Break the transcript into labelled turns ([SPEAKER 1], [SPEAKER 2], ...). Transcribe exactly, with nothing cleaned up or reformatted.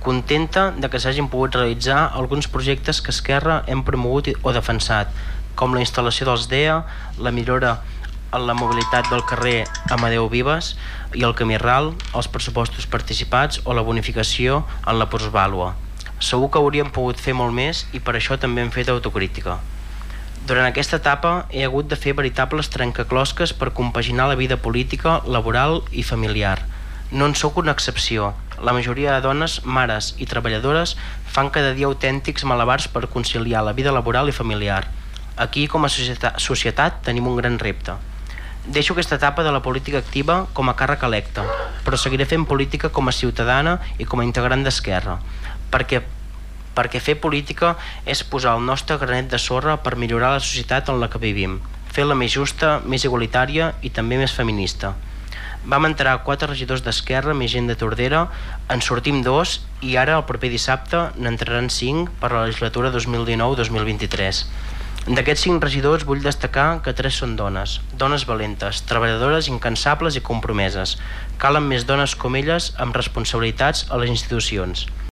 [SPEAKER 1] Contenta de que s'hagin pogut realitzar alguns projectes que Esquerra hem promogut o defensat, com la instal·lació dels D E A, la millora en la mobilitat del carrer Amadeu Vives i el camí ral, els pressupostos participats o la bonificació en la plusvàlua. Segur que hauríem pogut fer molt més i per això també hem fet autocrítica. Durant aquesta etapa he hagut de fer veritables trencaclosques per compaginar la vida política, laboral i familiar. No en sóc una excepció. La majoria de dones, mares i treballadores fan cada dia autèntics malabars per conciliar la vida laboral i familiar. Aquí, com a societat, societat tenim un gran repte. Deixo aquesta etapa de la política activa com a càrrec electe, però seguiré fent política com a ciutadana i com a integrant d'Esquerra, perquè, perquè fer política és posar el nostre granet de sorra per millorar la societat en la que vivim, fer-la més justa, més igualitària i també més feminista. Vam entrar quatre regidors d'Esquerra, més gent de Tordera, en sortim dos i ara, el proper dissabte, n'entraran cinc per a la legislatura dos mil dinou dos mil vint-i-tres. D'aquests cinc regidors vull destacar que tres són dones, dones valentes, treballadores incansables i compromeses. Calen més dones com elles amb responsabilitats a les institucions.